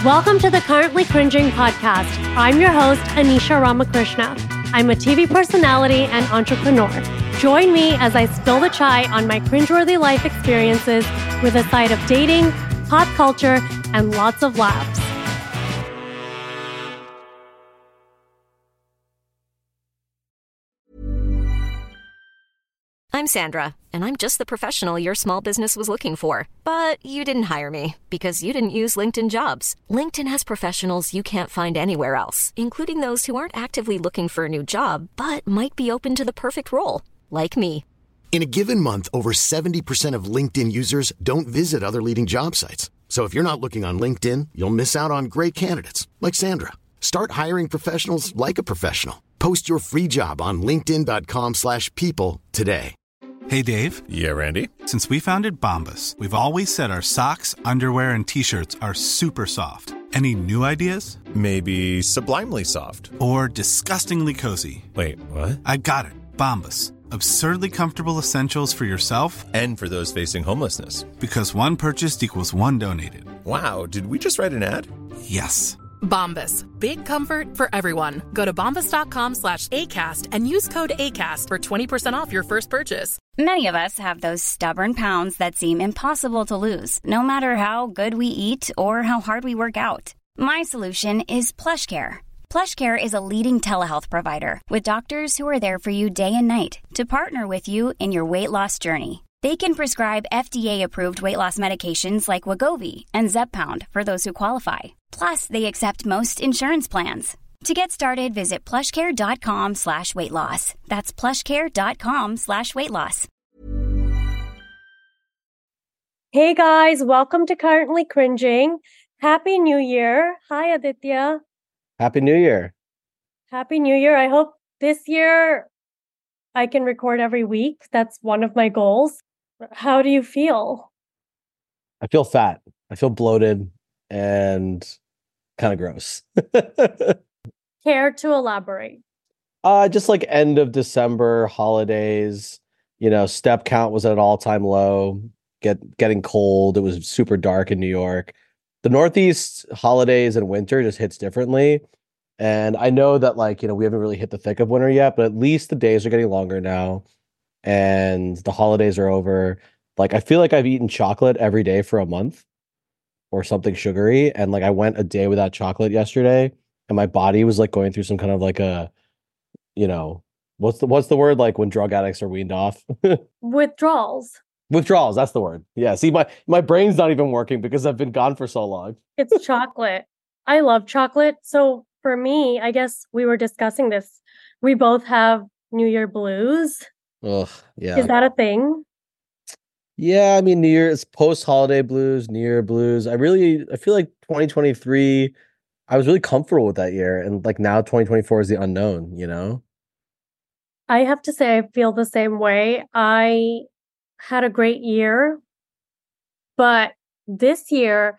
Welcome to the Currently Cringing podcast. I'm your host, Anisha Ramakrishna. I'm a TV personality and entrepreneur. Join me as I spill the chai on my cringeworthy life experiences with a side of dating, pop culture, and lots of laughs. I'm Sandra, and I'm just the professional your small business was looking for. But you didn't hire me because you didn't use LinkedIn Jobs. LinkedIn has professionals you can't find anywhere else, including those who aren't actively looking for a new job, but might be open to the perfect role, like me. In a given month, over 70% of LinkedIn users don't visit other leading job sites. So if you're not looking on LinkedIn, you'll miss out on great candidates like Sandra. Start hiring professionals like a professional. Post your free job on linkedin.com/people today. Hey, Dave. Yeah, Randy. Since we founded Bombas, we've always said our socks, underwear, and T-shirts are super soft. Any new ideas? Maybe sublimely soft. Or disgustingly cozy. Wait, what? I got it. Bombas. Absurdly comfortable essentials for yourself and for those facing homelessness. Because one purchased equals one donated. Wow, did we just write an ad? Yes. Bombas. Big comfort for everyone. Go to bombas.com/ACAST and use code ACAST for 20% off your first purchase. Many of us have those stubborn pounds that seem impossible to lose, no matter how good we eat or how hard we work out. My solution is PlushCare. PlushCare is a leading telehealth provider with doctors who are there for you day and night to partner with you in your weight loss journey. They can prescribe FDA-approved weight loss medications like Wegovy and Zepbound for those who qualify. Plus, they accept most insurance plans. To get started, visit plushcare.com/weightloss. That's plushcare.com/weightloss. Hey guys, welcome to Currently Cringing. Happy New Year. Hi, Aditya. Happy New Year. Happy New Year. I hope this year I can record every week. That's one of my goals. How do you feel? I feel fat. I feel bloated and kind of gross. Care to elaborate? Just like end of December, holidays, step count was at an all-time low, getting cold. It was super dark in New York. The Northeast holidays and winter just hits differently. And I know that we haven't really hit the thick of winter yet, but at least the days are getting longer now and the holidays are over. I feel like I've eaten chocolate every day for a month or something sugary. And I went a day without chocolate yesterday and my body was going through some kind of what's the word? When drug addicts are weaned off? Withdrawals. Withdrawals. That's the word. Yeah. See, my brain's not even working because I've been gone for so long. It's chocolate. I love chocolate. So for me, I guess we were discussing this. We both have New Year blues. Ugh, yeah. Is that a thing? Yeah, I mean, New Year's post-holiday blues, New Year blues. I feel like 2023, I was really comfortable with that year. And now 2024 is the unknown, I have to say, I feel the same way. I had a great year, but this year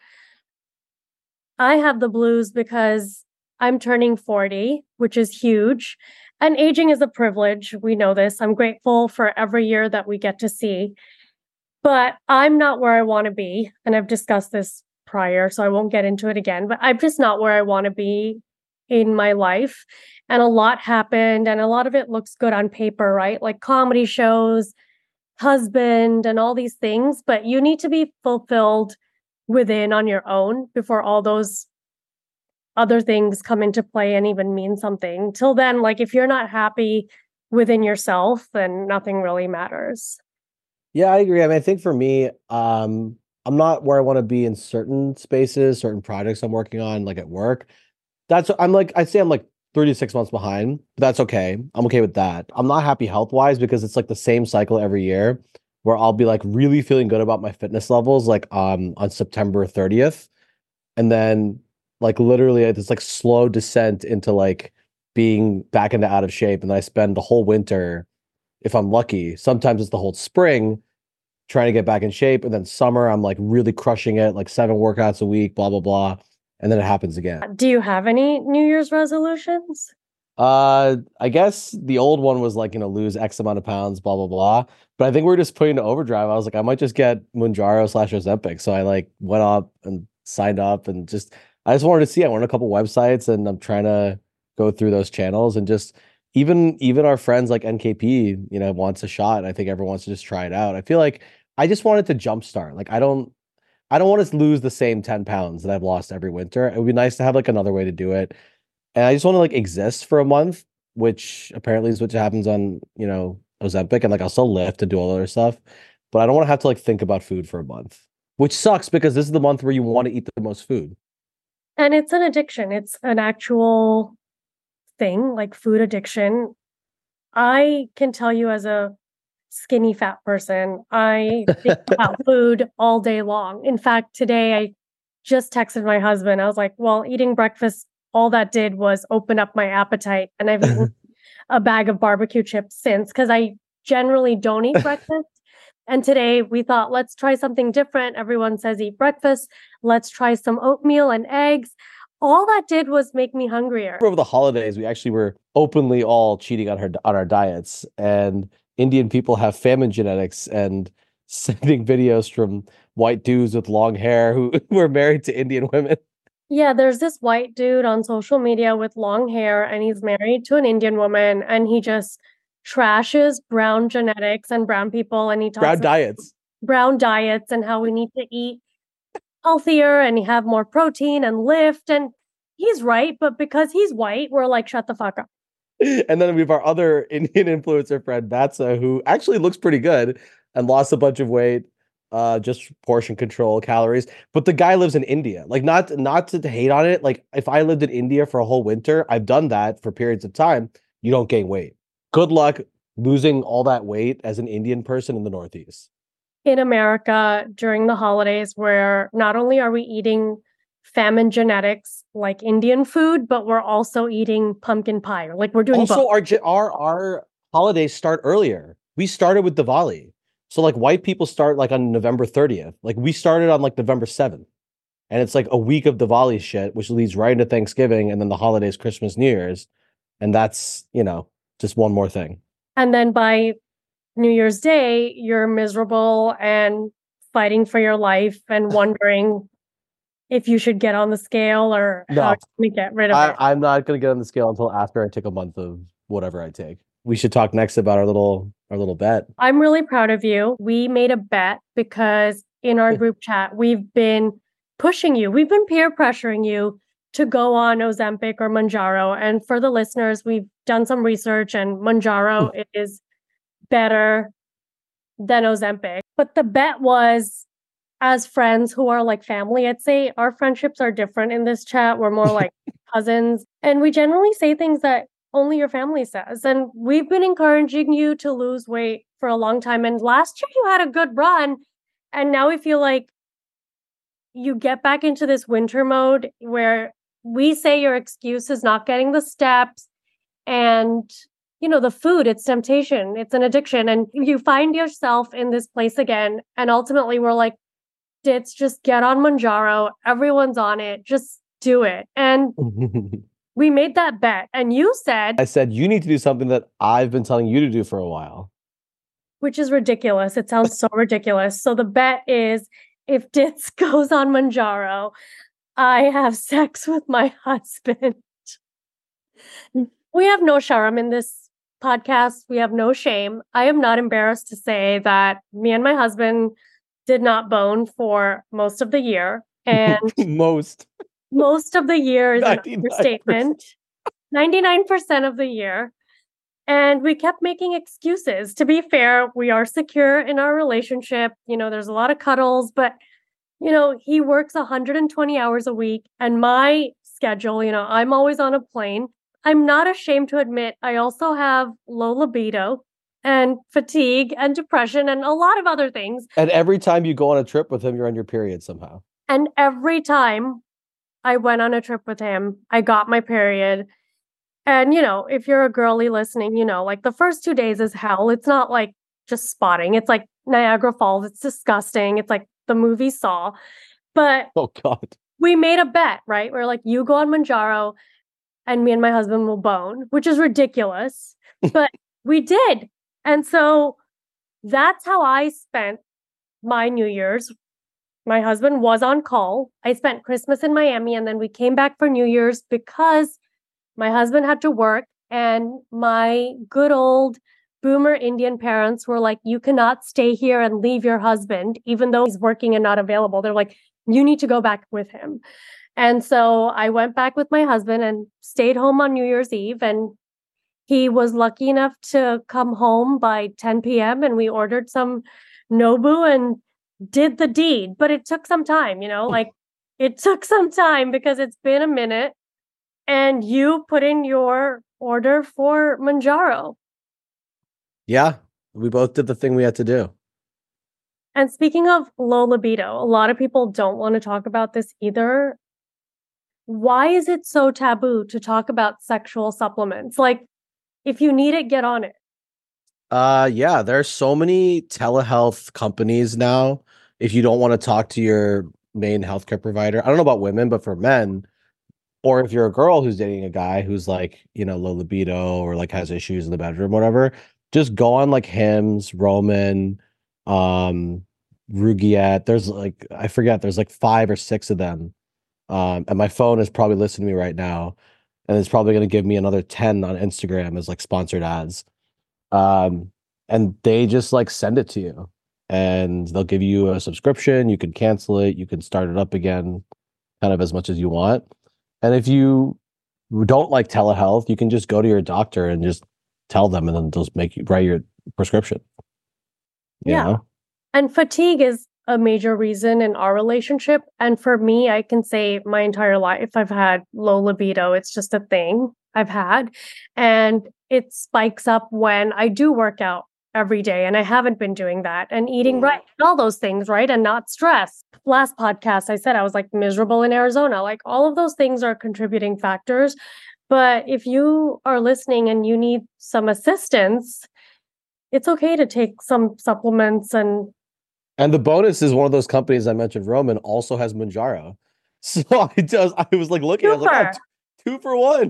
I have the blues because I'm turning 40, which is huge. And aging is a privilege. We know this. I'm grateful for every year that we get to see. But I'm not where I want to be. And I've discussed this prior, so I won't get into it again. But I'm just not where I want to be in my life. And a lot happened. And a lot of it looks good on paper, right? Like comedy shows, husband, and all these things. But you need to be fulfilled within on your own before all those other things come into play and even mean something. Till then, if you're not happy within yourself, then nothing really matters. Yeah, I agree. I mean, I think for me, I'm not where I want to be in certain spaces, certain projects I'm working on, at work. I'd say I'm 36 months behind, but that's okay. I'm okay with that. I'm not happy health-wise because it's the same cycle every year where I'll be really feeling good about my fitness levels on September 30th. And then literally this slow descent into being back into out of shape. And then I spend the whole winter, if I'm lucky, sometimes it's the whole spring trying to get back in shape. And then summer, I'm really crushing it, 7 workouts a week, blah, blah, blah. And then it happens again. Do you have any New Year's resolutions? I guess the old one was lose X amount of pounds, blah, blah, blah. But I think we're just putting to overdrive. I was I might just get Mounjaro / Ozempic. So I went up and signed up and just, I just wanted to see. I went on a couple websites and I'm trying to go through those channels and just even our friends like NKP, wants a shot. I think everyone wants to just try it out. I feel like I just wanted to jumpstart. Like I don't want to lose the same 10 pounds that I've lost every winter. It would be nice to have like another way to do it. And I just want to like exist for a month, which apparently is what happens on, Ozempic. And like I'll still lift and do all other stuff, but I don't want to have to like think about food for a month, which sucks because this is the month where you want to eat the most food. And it's an addiction. It's an actual thing, like food addiction. I can tell you as a skinny fat person, I think about food all day long. In fact, today I just texted my husband. I was like, well, eating breakfast, all that did was open up my appetite. And I've eaten a bag of barbecue chips since, because I generally don't eat breakfast. And today we thought, let's try something different. Everyone says eat breakfast. Let's try some oatmeal and eggs. All that did was make me hungrier. Over the holidays, we actually were openly all cheating on our diets. And Indian people have famine genetics and sending videos from white dudes with long hair who were married to Indian women. Yeah, there's this white dude on social media with long hair, and he's married to an Indian woman, and he just trashes brown genetics and brown people, and he talks Brown about diets. brown diets and how we need to eat healthier and have more protein and lift. And he's right, but because he's white, we're like, shut the fuck up. And then we have our other Indian influencer friend, Batsa, who actually looks pretty good and lost a bunch of weight, just portion control, calories. But the guy lives in India. Like, not to hate on it. Like, if I lived in India for a whole winter, I've done that for periods of time. You don't gain weight. Good luck losing all that weight as an Indian person in the Northeast. In America, during the holidays, where not only are we eating famine genetics like Indian food, but we're also eating pumpkin pie. Like, we're doing also both. our holidays start earlier. We started with Diwali. So like white people start like on November 30th. Like we started on like November 7th. And it's like a week of Diwali shit, which leads right into Thanksgiving and then the holidays, Christmas, New Year's. And that's, just one more thing. And then by New Year's Day, you're miserable and fighting for your life and wondering if you should get on the scale or how to get rid of it. I'm not going to get on the scale until after I take a month of whatever I take. We should talk next about our little bet. I'm really proud of you. We made a bet because in our group chat, we've been pushing you. We've been peer pressuring you to go on Ozempic or Mounjaro. And for the listeners, we've done some research and Mounjaro is better than Ozempic. But the bet was, as friends who are like family, I'd say our friendships are different in this chat. We're more like cousins. And we generally say things that only your family says. And we've been encouraging you to lose weight for a long time. And last year you had a good run. And now we feel like you get back into this winter mode where we say your excuse is not getting the steps and, the food, it's temptation, it's an addiction. And you find yourself in this place again. And ultimately we're like, Ditz, just get on Mounjaro. Everyone's on it. Just do it. And we made that bet. And you said... I said, you need to do something that I've been telling you to do for a while. Which is ridiculous. It sounds so ridiculous. So the bet is, if Ditz goes on Mounjaro, I have sex with my husband. We have no sharm in this podcast. We have no shame. I am not embarrassed to say that me and my husband did not bone for most of the year. And most of the year is an understatement. 99% of the year. And we kept making excuses. To be fair, we are secure in our relationship. There's a lot of cuddles, but he works 120 hours a week, and my schedule, I'm always on a plane. I'm not ashamed to admit I also have low libido and fatigue and depression and a lot of other things. And every time you go on a trip with him, you're on your period somehow. And every time I went on a trip with him, I got my period. And, if you're a girly listening, like the first 2 days is hell. It's not like just spotting. It's like Niagara Falls. It's disgusting. It's like the movie Saw. But oh God, we made a bet, right? We're like, you go on Mounjaro and me and my husband will bone, which is ridiculous. But we did. And so that's how I spent my New Year's, my husband was on call. I spent Christmas in Miami and then we came back for New Year's because my husband had to work and my good old boomer Indian parents were like, you cannot stay here and leave your husband, even though he's working and not available. They're like, you need to go back with him. And so I went back with my husband and stayed home on New Year's Eve. And he was lucky enough to come home by 10 p.m. and we ordered some Nobu and did the deed. But it took some time, like it took some time because it's been a minute. And you put in your order for Mounjaro. Yeah, we both did the thing we had to do. And speaking of low libido, a lot of people don't want to talk about this either. Why is it so taboo to talk about sexual supplements? Like, if you need it, get on it. Yeah, there's so many telehealth companies now. If you don't want to talk to your main healthcare provider, I don't know about women, but for men, or if you're a girl who's dating a guy who's like, low libido or like has issues in the bedroom, whatever, just go on like Hims, Roman, Rugiet. There's like, I forget, there's like 5 or 6 of them. And my phone is probably listening to me right now. And it's probably going to give me another 10 on Instagram as like sponsored ads. And they just like send it to you and they'll give you a subscription. You can cancel it. You can start it up again kind of as much as you want. And if you don't like telehealth, you can just go to your doctor and just tell them, and then they'll make you write your prescription. You know? And fatigue is a major reason in our relationship. And for me, I can say my entire life, I've had low libido. It's just a thing I've had. And it spikes up when I do work out every day. And I haven't been doing that and eating right, all those things, right? And not stress. Last podcast, I said I was like miserable in Arizona. Like all of those things are contributing factors. But if you are listening and you need some assistance, it's okay to take some supplements. And the bonus is one of those companies I mentioned, Roman, also has Mounjaro. So I was like looking, I was like, 2 for 1.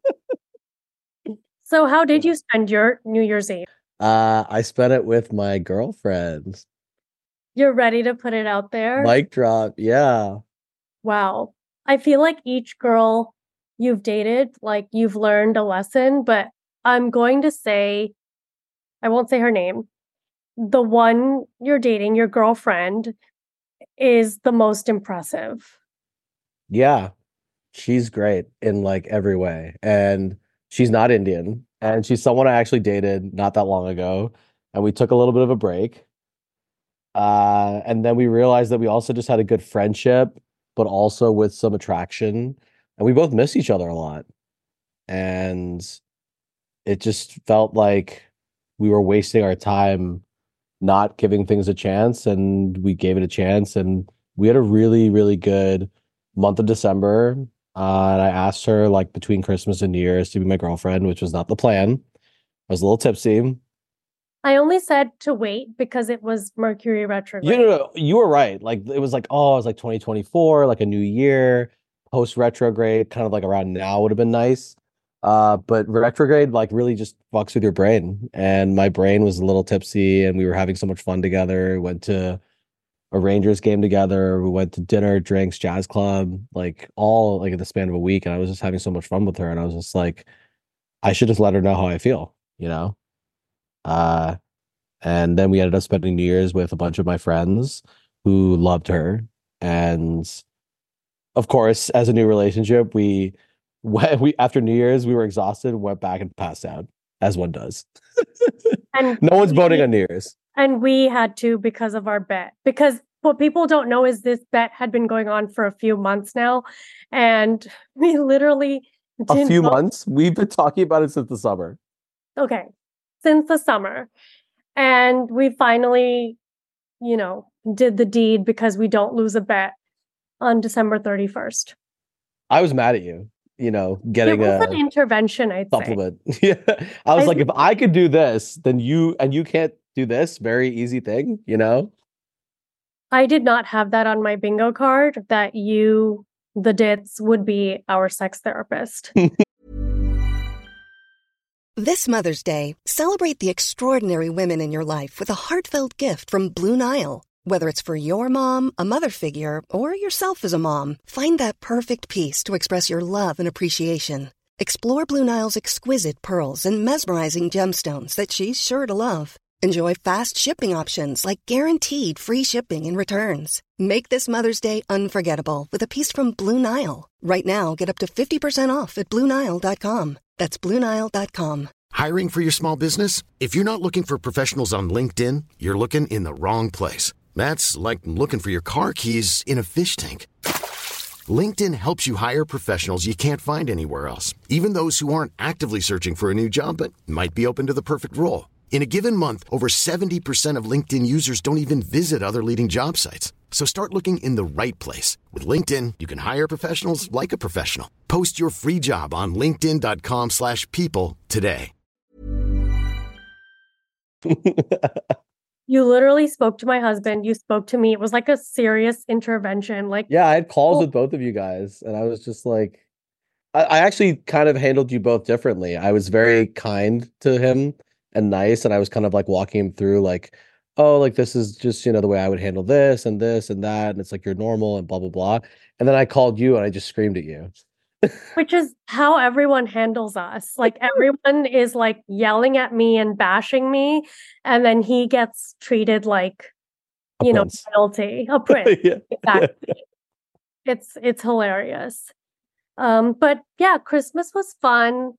So how did you spend your New Year's Eve? I spent it with my girlfriend. You're ready to put it out there? Mic drop, yeah. Wow. I feel like each girl you've dated, like you've learned a lesson, but I'm going to say, I won't say her name. The one you're dating, your girlfriend, is the most impressive. Yeah, she's great in like every way. And she's not Indian. And she's someone I actually dated not that long ago. And we took a little bit of a break. And then we realized that we also just had a good friendship, but also with some attraction. And we both miss each other a lot. And it just felt like we were wasting our time not giving things a chance. And we gave it a chance. And we had a really, really good month of December. And I asked her like between Christmas and New Year's to be my girlfriend, which was not the plan. I was a little tipsy. I only said to wait because it was Mercury retrograde. You were right. Like it was like, it was like 2024, like a new year, post retrograde, kind of like around now would have been nice. But retrograde like really just fucks with your brain. And my brain was a little tipsy and we were having so much fun together. We went to a Rangers game together. We went to dinner, drinks, jazz club, like all like in the span of a week. And I was just having so much fun with her. And I was just like, I should just let her know how I feel, and then we ended up spending New Year's with a bunch of my friends who loved her. And of course, as a new relationship, we after New Year's, we were exhausted, went back and passed out, as one does. And no one's voting on New Year's. And we had to because of our bet. Because what people don't know is this bet had been going on for a few months now. And we literally a few months? We've been talking about it since the summer. Okay. Since the summer. And we finally, did the deed because we don't lose a bet on December 31st. I was mad at you, getting an intervention, I'd supplement. Yeah. I was like, if I could do this, then you can't do this very easy thing, I did not have that on my bingo card that you, the Dits, would be our sex therapist. This Mother's Day, celebrate the extraordinary women in your life with a heartfelt gift from Blue Nile. Whether it's for your mom, a mother figure, or yourself as a mom, find that perfect piece to express your love and appreciation. Explore Blue Nile's exquisite pearls and mesmerizing gemstones that she's sure to love. Enjoy fast shipping options like guaranteed free shipping and returns. Make this Mother's Day unforgettable with a piece from Blue Nile. Right now, get up to 50% off at BlueNile.com. That's BlueNile.com. Hiring for your small business? If you're not looking for professionals on LinkedIn, you're looking in the wrong place. That's like looking for your car keys in a fish tank. LinkedIn helps you hire professionals you can't find anywhere else, even those who aren't actively searching for a new job but might be open to the perfect role. In a given month, over 70% of LinkedIn users don't even visit other leading job sites. So start looking in the right place. With LinkedIn, you can hire professionals like a professional. Post your free job on linkedin.com/people today. You literally spoke to my husband. You spoke to me. It was like a serious intervention. Like, Yeah, I had calls with both of you guys, and I was just like, I actually kind of handled you both differently. I was very kind to him and nice, and I was kind of like walking him through like, oh, like this is just, the way I would handle this and this and that, and it's like you're normal and blah blah blah. And then I called you and I just screamed at you. which is how everyone handles us. Like everyone is like yelling at me and bashing me, and then he gets treated like, A prince. royalty, a prince. Yeah. Exactly. It's hilarious. But yeah, Christmas was fun.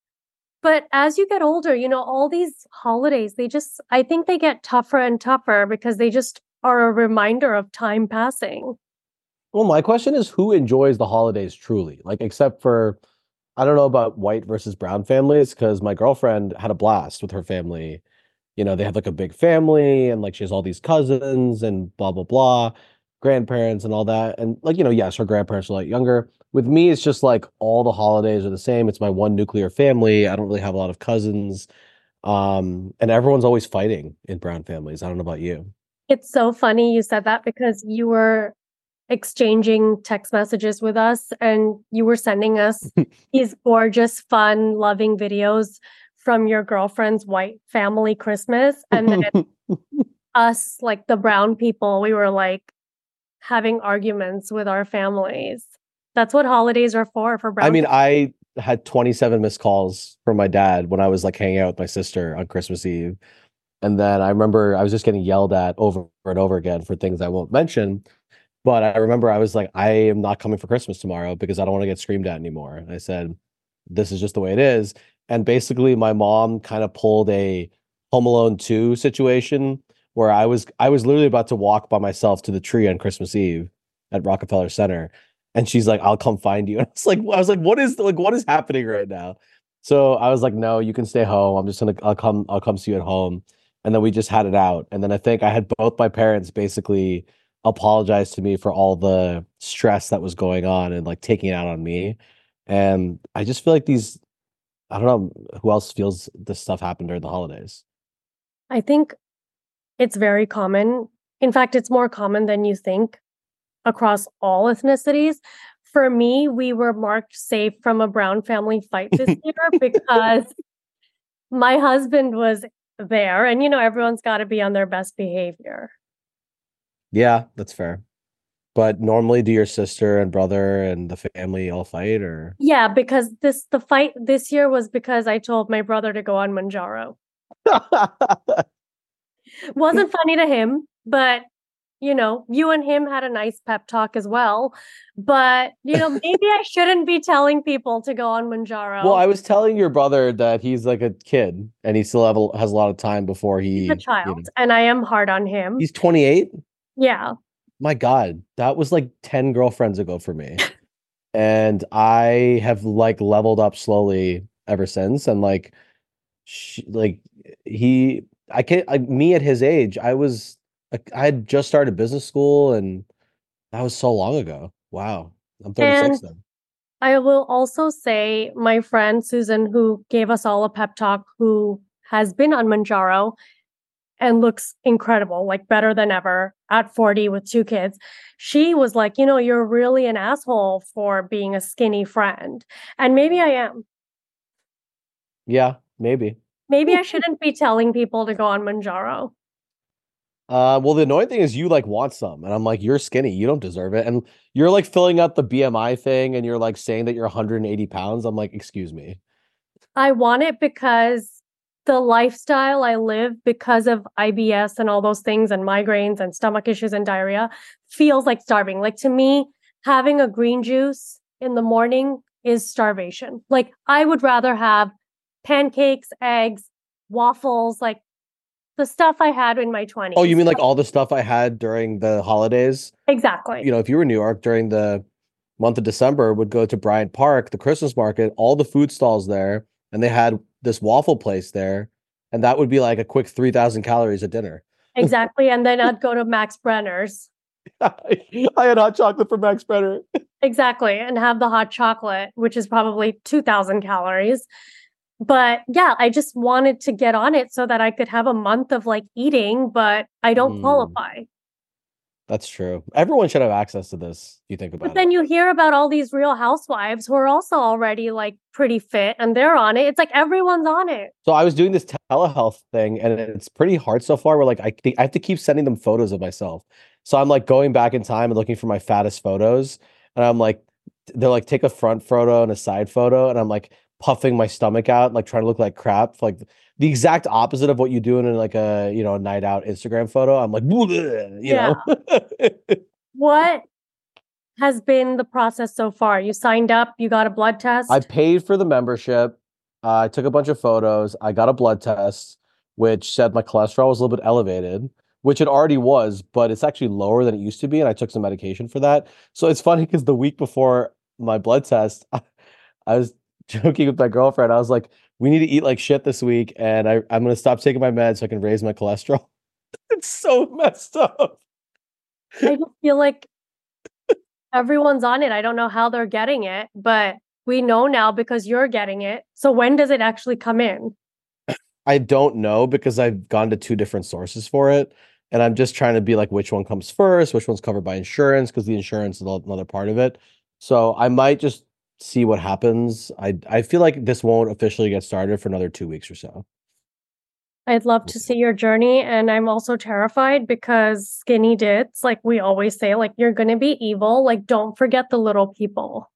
But as you get older, all these holidays, I think they get tougher and tougher because they just are a reminder of time passing. Well, my question is, who enjoys the holidays truly? Like, except for, I don't know about white versus brown families, because my girlfriend had a blast with her family. They have like a big family, and like she has all these cousins and blah blah blah, grandparents and all that. And like, yes, her grandparents are like younger. With me, it's just like all the holidays are the same. It's my one nuclear family. I don't really have a lot of cousins. And everyone's always fighting in brown families. I don't know about you. It's so funny you said that because you were exchanging text messages with us and you were sending us these gorgeous, fun, loving videos from your girlfriend's white family Christmas. And then us, like the brown people, we were like having arguments with our families. That's what holidays are for brown I mean, people. I had 27 missed calls from my dad when I was like hanging out with my sister on Christmas Eve. And then I remember I was just getting yelled at over and over again for things I won't mention. But I remember I was like, I am not coming for Christmas tomorrow because I don't want to get screamed at anymore. And I said, this is just the way it is. And basically my mom kind of pulled a Home Alone 2 situation where I was literally about to walk by myself to the tree on Christmas Eve at Rockefeller Center. And she's like, I'll come find you. And I was like, what is happening right now? So I was like, no, you can stay home. I'll come see you at home. And then we just had it out. And then I think I had both my parents basically apologize to me for all the stress that was going on and like taking it out on me. And I just feel like I don't know who else feels this stuff happened during the holidays. I think it's very common. In fact, it's more common than you think across all ethnicities. For me, we were marked safe from a brown family fight this year because my husband was there, and everyone's got to be on their best behavior. Yeah, that's fair. But normally, do your sister and brother and the family all fight, or? Yeah, because the fight this year was because I told my brother to go on Manjaro. Wasn't funny to him, but you and him had a nice pep talk as well. But maybe I shouldn't be telling people to go on Manjaro. Well, I was telling your brother that he's like a kid and he still has a lot of time before he's a child, and I am hard on him. He's 28. Yeah. My God, that was like 10 girlfriends ago for me. And I have like leveled up slowly ever since. And like, me at his age, I had just started business school, and that was so long ago. Wow. I'm 36 then. I will also say my friend Susan, who gave us all a pep talk, who has been on Manjaro and looks incredible, like better than ever at 40 with 2 kids. She was like, you're really an asshole for being a skinny friend. And maybe I am. Yeah, maybe. Maybe I shouldn't be telling people to go on Manjaro. Well, the annoying thing is you like want some, and I'm like, you're skinny, you don't deserve it, and you're like filling out the BMI thing, and you're like saying that you're 180 pounds. I'm like, excuse me. I want it because the lifestyle I live because of IBS and all those things and migraines and stomach issues and diarrhea feels like starving. Like to me, having a green juice in the morning is starvation. Like I would rather have pancakes, eggs, waffles, like the stuff I had in my 20s. Oh, you mean like all the stuff I had during the holidays? Exactly. You know, if you were in New York during the month of December, would go to Bryant Park, the Christmas market, all the food stalls there, and they had this waffle place there, and that would be like a quick 3,000 calories at dinner. Exactly. And then I'd go to Max Brenner's. I had hot chocolate from Max Brenner. Exactly. And have the hot chocolate, which is probably 2,000 calories. But yeah, I just wanted to get on it so that I could have a month of like eating, but I don't qualify. That's true. Everyone should have access to this. You think about But then you hear about all these Real Housewives who are also already like pretty fit and they're on it. It's like everyone's on it. So I was doing this telehealth thing and it's pretty hard so far. Where like I have to keep sending them photos of myself. So I'm like going back in time and looking for my fattest photos. And I'm like, they're like, take a front photo and a side photo. And I'm like puffing my stomach out, like trying to look like crap. Like the exact opposite of what you do in like a, you know, a night out Instagram photo. I'm like, you know. What has been the process so far? You signed up, you got a blood test? I paid for the membership. I took a bunch of photos. I got a blood test, which said my cholesterol was a little bit elevated, which it already was, but it's actually lower than it used to be. And I took some medication for that. So it's funny because the week before my blood test, I was joking with my girlfriend. I was like, we need to eat like shit this week. And I'm going to stop taking my meds so I can raise my cholesterol. It's so messed up. I just feel like everyone's on it. I don't know how they're getting it, but we know now because you're getting it. So when does it actually come in? I don't know because I've gone to 2 different sources for it. And I'm just trying to be like, which one comes first, which one's covered by insurance, because the insurance is another part of it. So I might just see what happens. I feel like this won't officially get started for another 2 weeks or so. I'd love to see your journey. And I'm also terrified because skinny dits, like we always say, like you're going to be evil. Like don't forget the little people.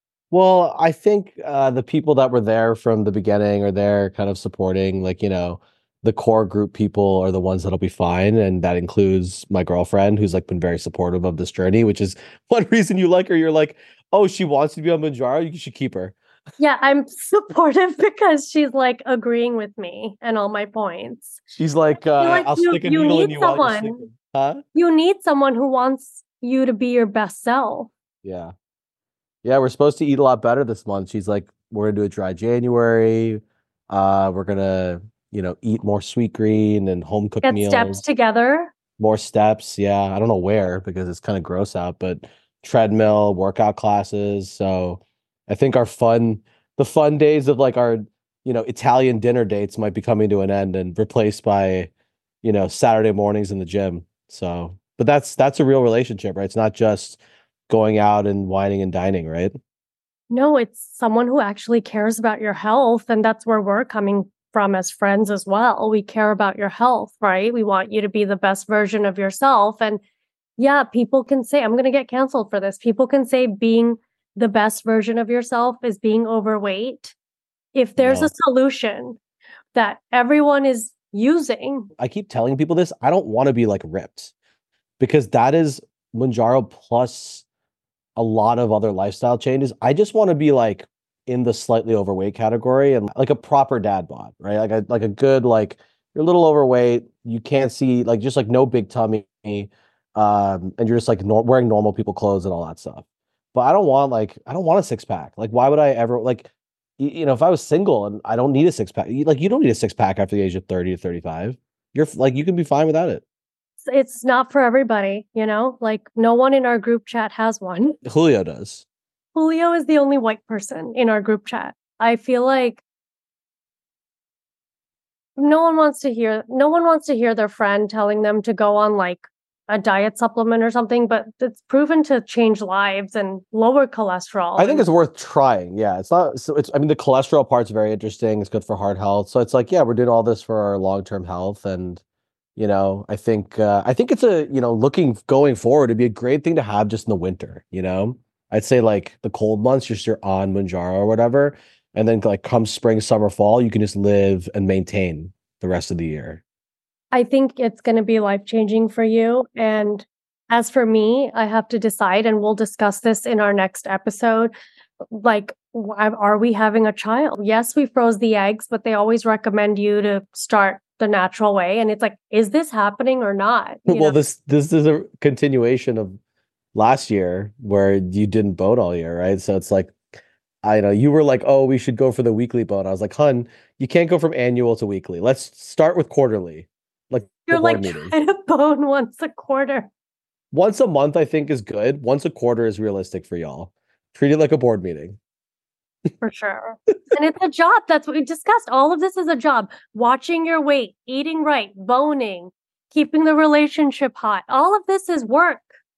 Well, I think the people that were there from the beginning are there kind of supporting, like, you know, the core group people are the ones that'll be fine. And that includes my girlfriend, who's like been very supportive of this journey, which is one reason you like her. You're like, oh, she wants to be on Mounjaro. You should keep her. Yeah, I'm supportive because she's like agreeing with me and all my points. She's like, I'll stick a needle in you while you're sleeping. Huh? You need someone who wants you to be your best self. Yeah. Yeah, we're supposed to eat a lot better this month. She's like, we're gonna do a dry January. We're gonna, you know, eat more sweet green and home cooked meals. Get steps together. More steps, yeah. I don't know where because it's kind of gross out, but treadmill, workout classes. So I think the fun days of like our, you know, Italian dinner dates might be coming to an end and replaced by, you know, Saturday mornings in the gym. So, but that's a real relationship, right? It's not just going out and whining and dining, right? No, it's someone who actually cares about your health. And that's where we're coming from as friends as well. We care about your health, right? We want you to be the best version of yourself. And yeah, people can say, I'm going to get canceled for this. People can say being the best version of yourself is being overweight. If there's a solution that everyone is using. I keep telling people this. I don't want to be like ripped because that is Mounjaro plus a lot of other lifestyle changes. I just want to be like in the slightly overweight category and like a proper dad bod, right? Like a good, like you're a little overweight. You can't see like just like no big tummy. And you're just like wearing normal people clothes and all that stuff. But I don't want a 6-pack. Like, why would I ever like, you know, if I was single and I don't need a 6-pack, like you don't need a 6-pack after the age of 30 to 35. You're like, you can be fine without it. It's not for everybody, you know, like no one in our group chat has one. Julio does. Julio is the only white person in our group chat. I feel like no one wants to hear their friend telling them to go on like a diet supplement or something, but it's proven to change lives and lower cholesterol. I think it's worth trying. Yeah. I mean, the cholesterol part's very interesting. It's good for heart health. So it's like, yeah, we're doing all this for our long-term health. And I think it's looking going forward, it'd be a great thing to have just in the winter, I'd say like the cold months, just you're on Mounjaro or whatever. And then like come spring, summer, fall, you can just live and maintain the rest of the year. I think it's going to be life-changing for you. And as for me, I have to decide, and we'll discuss this in our next episode. Like, are we having a child? Yes, we froze the eggs, but they always recommend you to start the natural way. And it's like, is this happening or not? Well, this is a continuation of last year where you didn't boat all year, right? So it's like, I know you were like, oh, we should go for the weekly boat. I was like, hun, you can't go from annual to weekly. Let's start with quarterly. Like you're like trying to boat once a quarter. Once a month, I think, is good. Once a quarter is realistic for y'all. Treat it like a board meeting. For sure. And it's a job. That's what we discussed. All of this is a job. Watching your weight, eating right, boning, keeping the relationship hot. All of this is work.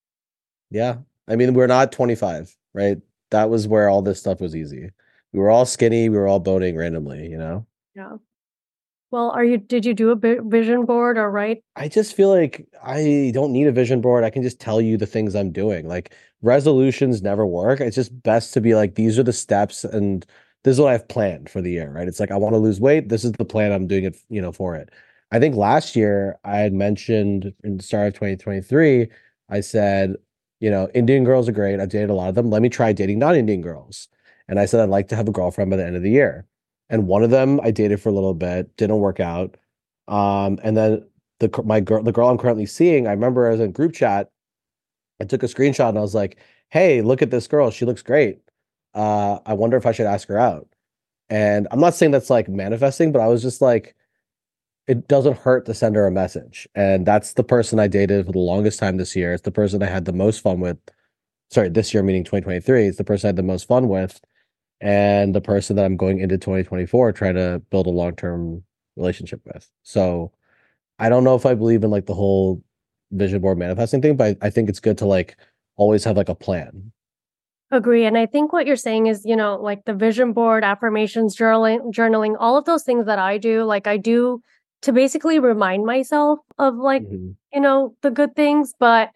Yeah. I mean, we're not 25, right? That was where all this stuff was easy. We were all skinny. We were all boating randomly, Yeah. Well, did you do a vision board or write? I just feel like I don't need a vision board. I can just tell you the things I'm doing. Like resolutions never work. It's just best to be like, these are the steps and this is what I've planned for the year, right? It's like, I want to lose weight. This is the plan. I'm doing it, for it. I think last year I had mentioned in the start of 2023, I said, Indian girls are great. I've dated a lot of them. Let me try dating non-Indian girls. And I said, I'd like to have a girlfriend by the end of the year. And one of them I dated for a little bit, didn't work out. And then the girl I'm currently seeing, I remember as a group chat, I took a screenshot and I was like, hey, look at this girl. She looks great. I wonder if I should ask her out. And I'm not saying that's like manifesting, but I was just like, it doesn't hurt to send her a message. And that's the person I dated for the longest time this year. It's the person I had the most fun with. Sorry, this year, meaning 2023. It's the person I had the most fun with. And the person that I'm going into 2024 trying to build a long-term relationship with. So I don't know if I believe in like the whole vision board manifesting thing, but I think it's good to like always have like a plan. Agree. And I think what you're saying is, like the vision board, affirmations, journaling, all of those things that I do, like I do to basically remind myself of like, the good things. But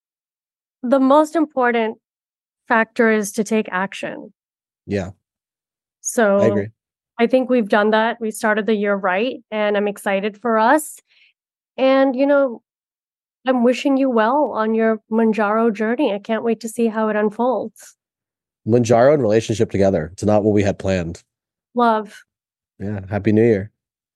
the most important factor is to take action. Yeah. So I agree. I think we've done that. We started the year right, and I'm excited for us. And, I'm wishing you well on your Mounjaro journey. I can't wait to see how it unfolds. Mounjaro and relationship together. It's not what we had planned. Love. Yeah. Happy New Year.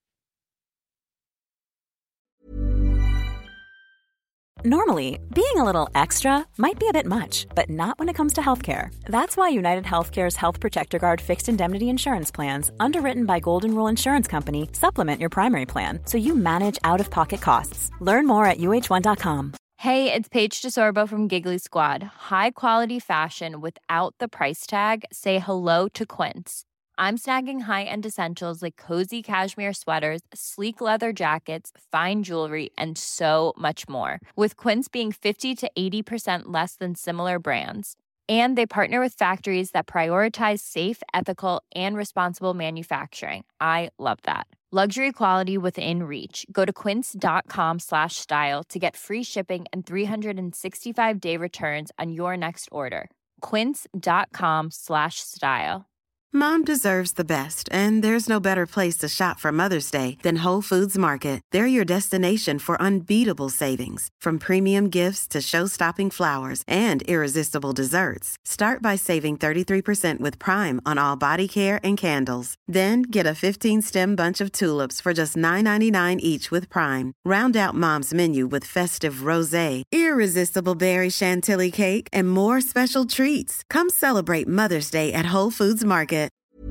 Normally, being a little extra might be a bit much, but not when it comes to healthcare. That's why United Healthcare's Health Protector Guard fixed indemnity insurance plans, underwritten by Golden Rule Insurance Company, supplement your primary plan so you manage out-of-pocket costs. Learn more at uh1.com. Hey, it's Paige DeSorbo from Giggly Squad. High quality fashion without the price tag. Say hello to Quince. I'm snagging high-end essentials like cozy cashmere sweaters, sleek leather jackets, fine jewelry, and so much more. With Quince being 50 to 80% less than similar brands. And they partner with factories that prioritize safe, ethical, and responsible manufacturing. I love that. Luxury quality within reach. Go to quince.com/style to get free shipping and 365-day returns on your next order. Quince.com/style. Mom deserves the best, and there's no better place to shop for Mother's Day than Whole Foods Market. They're your destination for unbeatable savings, from premium gifts to show-stopping flowers and irresistible desserts. Start by saving 33% with Prime on all body care and candles. Then get a 15-stem bunch of tulips for just $9.99 each with Prime. Round out Mom's menu with festive rosé, irresistible berry chantilly cake, and more special treats. Come celebrate Mother's Day at Whole Foods Market.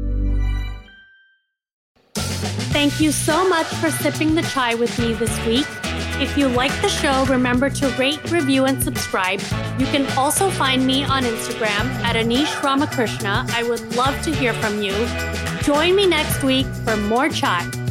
Thank you so much for sipping the chai with me this week. If you like the show, remember to rate, review, and subscribe. You can also find me on Instagram at Anish Ramakrishna. I would love to hear from you. Join me next week for more chai.